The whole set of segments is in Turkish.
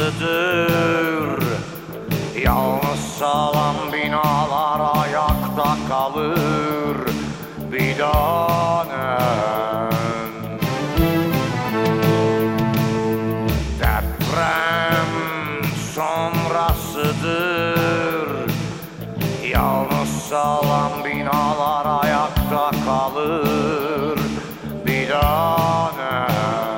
sonrasıdır. Yalnız sağlam binalar ayakta kalır bir tanem. Deprem sonrasıdır. Yalnız sağlam binalar ayakta kalır bir tanem.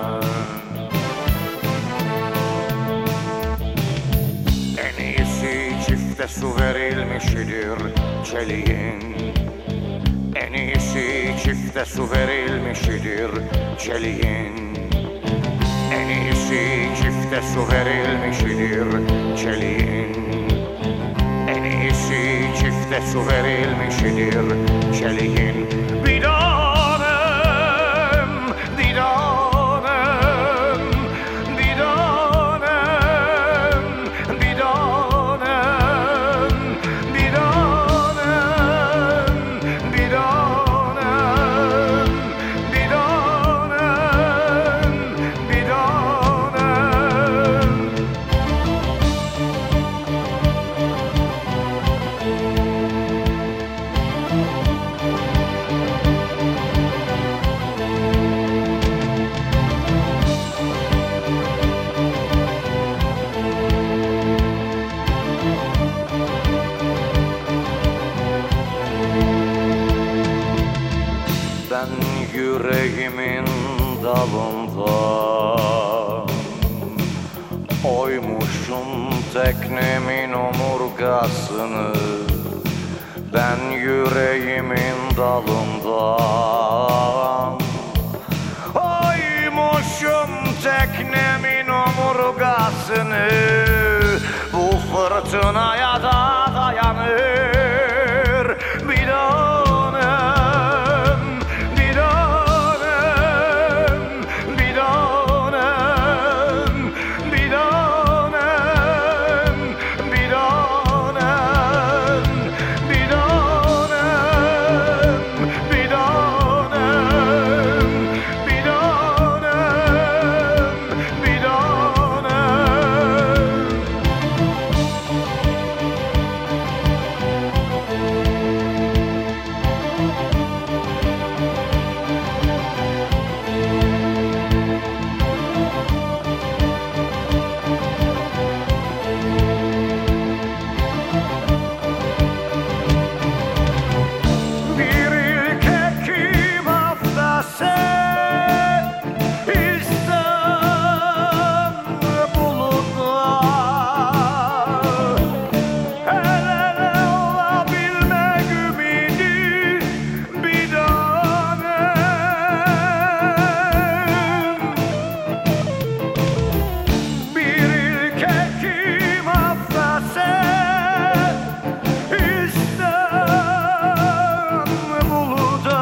En iyisi çifte su verilmişidir çeliğin. En iyisi çifte su verilmişidir çeliğin. En iyisi çifte su verilmişidir çeliğin. En iyisi çifte su verilmişidir çeliğin. Bir tanem, bir tanem, bir tanem, bir tanem, bir tanem, bir tanem, bir tanem, bir tanem. Ben yüreğimin dalında oymuşum teknemin omurgasını. Ben yüreğimin dalında oymuşum teknemin omurgasını. Bu fırtınaya da dayanır bir tanem, bir tanem, bir tanem, bir tanem, bir tanem, bir tanem, bir tanem, bir tanem, bir tanem. Bir ilk Ekim haftası İstanbul'da el ele olabilmek ümidi bir tanem. Bir ilk Ekim haftası İstanbul'da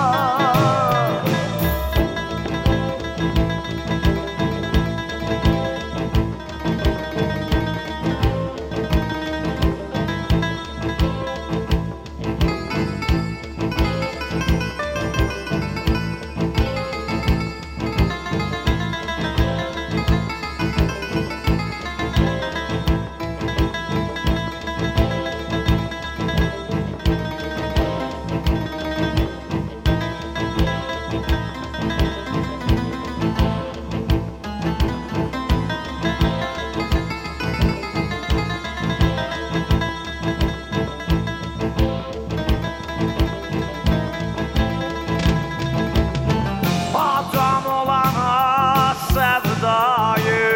adam olana sevdayı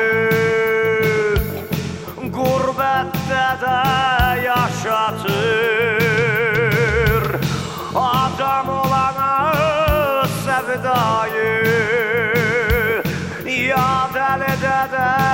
gurbette de yaşatır. Adam olana sevdayı ya delide de